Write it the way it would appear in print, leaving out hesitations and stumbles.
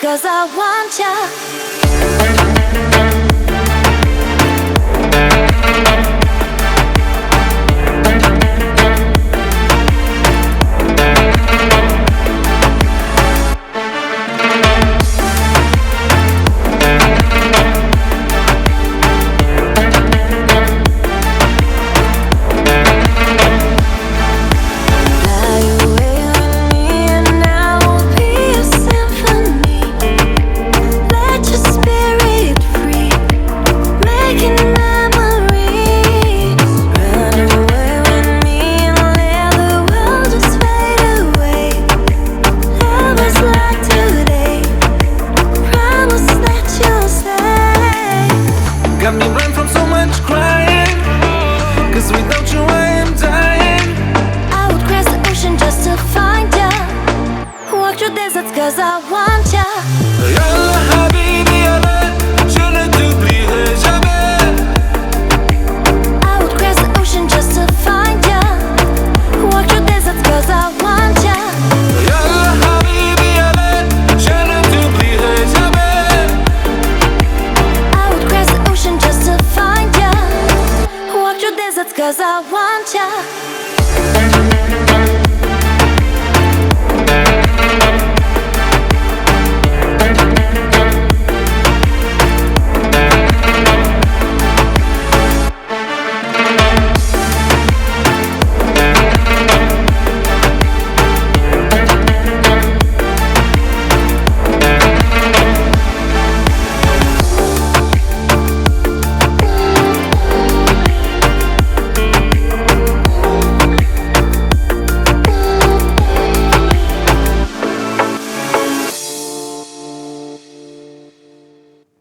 'cause I want ya. Got me blind from so much crying, 'cause without you I am dying. I would cross the ocean just to find ya, walk through deserts 'cause I want ya.